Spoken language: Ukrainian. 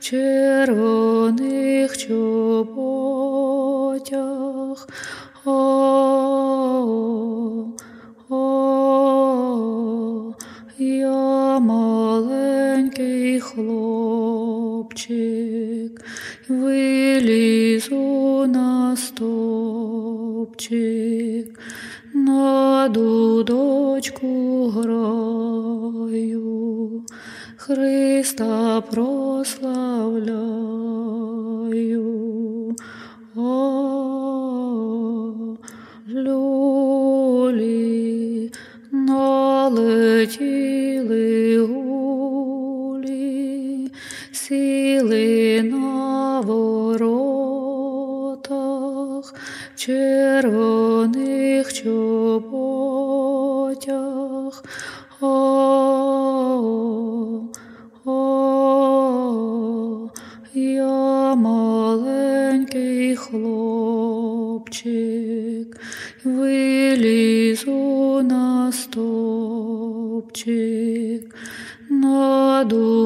червоних чоботях. Я маленький хлопчик, вилізу на стовпчик, на дудочку граю, Христа прославляю. Люлі налетіли гулі, сіли на воротах, червоних чоботях. Я маленький хлопчик, вилізу на стовпчик, на